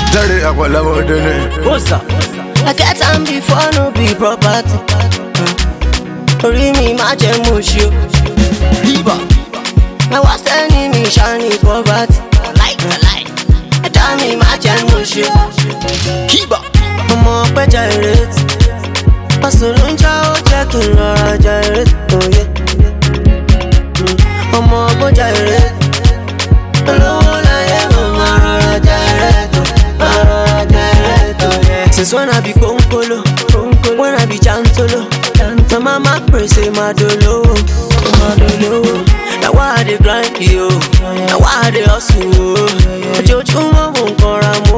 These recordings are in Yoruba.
Dirty Aquila Modene. What's up? I get time before no be property. Ori mi ma je mushi. Hiba. My worst enemy shiny poverty. Like. Tell me ma je mushi. Hiba. Ọmọ pẹ́ gyrate. Pasolonja o jẹ́ kí n rọra gyrate. Oh yeah. Ọmọ ọgbọ́n gyrate. Olówó láyé mo máa rọra gyrate. Since when I be Konkolo, when I be Chantolo, my mama pray say Madolo. Now why I dey grind yo? Now why I dey hustle? Ojojúmọ́ mo ń kanra mo.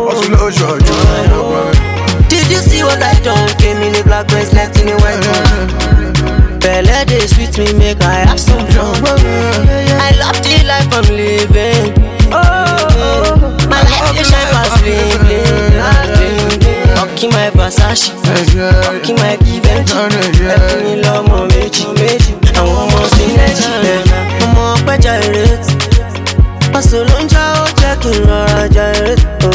Did you see what I done? Came in a black dress, left in a white one. Belle dey sweet me, make I have some fun. I love the life I'm living. My life dey shine past me. Rocking my Versace, rocking my Givenchy. Everything love mo méjì. Àwọn ọmọ synergy. Ọmọ pẹ́ gyrate. Pasolonja ó jẹ́ kí n rọra gyrate. Oh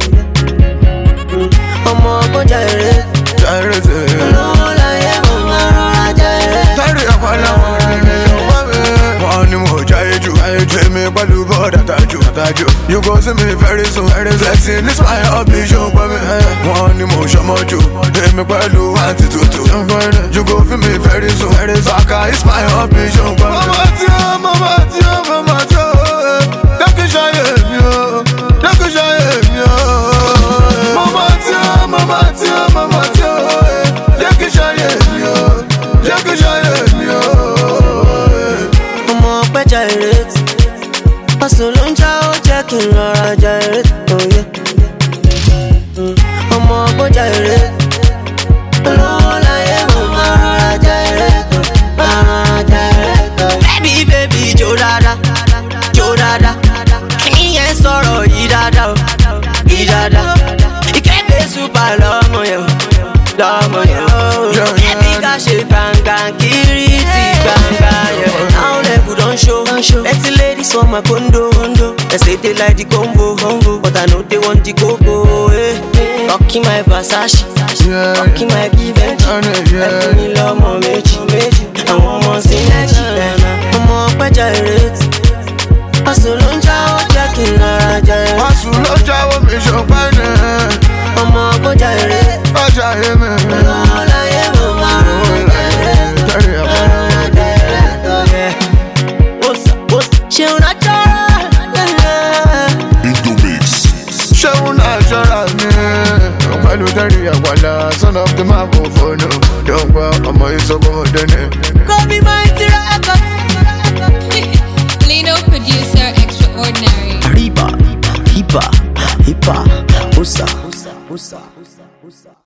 yeah. Ọmọ ọgbọ́n gyrate. Olówó láyé mo máa rọra gyrate. Dirty Aquila Modene. Wọ́n ní mo jáyé jù. Èmi pẹ̀lú bọ́ọ̀dà tajú. You go see me very soon. Flexing is my hobby, ṣùgbọ́n mi. Wọ́n ní mo ṣọmọ jù. Èmi pẹ̀lú àǹtí tutù. You go feel me very soon. Baka is my hobby, ṣùgbọ́n mi. Mama tí ó. Dẹ́kun ṣayé mi o. Mama tí ó. Dẹ́kun ṣayé mi o. Ọmọ pẹ́ gyrate. Pasolonja ó jẹ́ kí n rọra gyrate. Oh yeah. Ọmọ ọgbọ́n gyrate. Olówó láyé mo máa rọra gyrate. Baby, jó dáadáa. Kí yẹn sọ̀rọ̀ yìí dáadáa. Ìkẹ́gbẹ́ super lọ́mọ yẹn. Ẹbí ká ṣe gbangba kiri ti gbangba yẹn. Now level don show. Plenty ladies for my condo. They say they like the combo, but I know they want the coco. Rocking my Versace, rocking my Givenchy. Everything love mo méjì. Àwọn ọmọ synergy. Ọmọ pẹ́ gyrate. Pasolonja ó jẹ́ kí n rọra gyrate. Pasolonja ó mi ṣọpẹ́ ní. Ọmọ ọgbọ́n gyrate. Ọjà yé mi. Olówó láyé mo máa rọra gyrate. Ṣeun natural. Indomix. Ṣeun natural ni. Pẹ̀lú Dirty Aquila, son of the microphone. Dọ́gba ọmọ ìsọ̀kọ̀ Modene. Kobe Mighty Records. Lino producer extraordinary. Hipa, Usa.